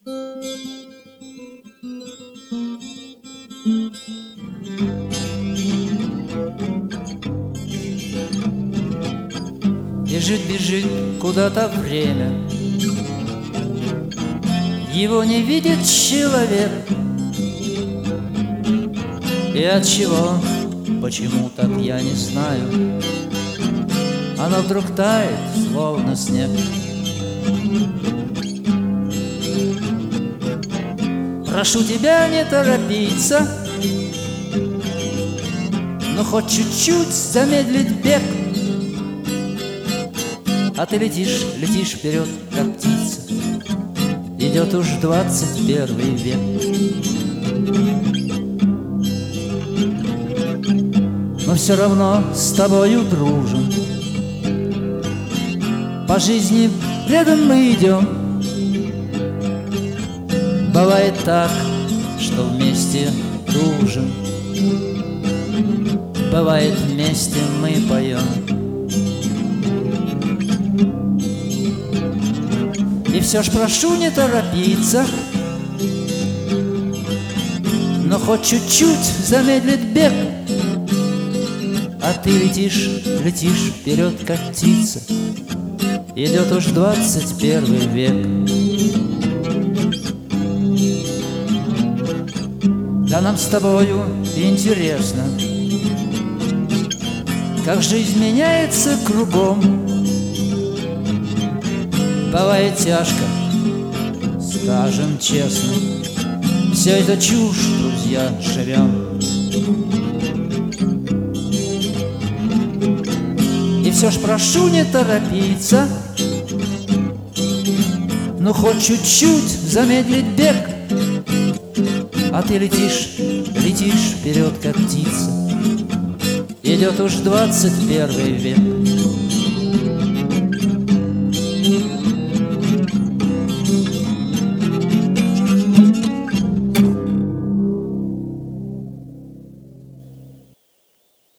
Бежит, бежит куда-то время, его не видит человек. И от чего, почему так, я не знаю, оно вдруг тает, словно снег. Прошу тебя не торопиться, но хоть чуть-чуть замедлить бег. А ты летишь, летишь вперед, как птица. Идет уж 21 век. Но все равно с тобою дружим, по жизни рядом мы идем. Бывает так, что вместе дружим, бывает вместе мы поем. И все ж прошу не торопиться, но хоть чуть-чуть замедлить бег. А ты летишь, летишь вперед, как птица. Идет уж 21 век. Да нам с тобою интересно, как жизнь меняется кругом. Бывает тяжко, скажем честно, все это чушь, друзья, живем. И все ж прошу не торопиться, но хоть чуть-чуть замедлить бег. А ты летишь, летишь вперед, как птица. Идет уж 21 век.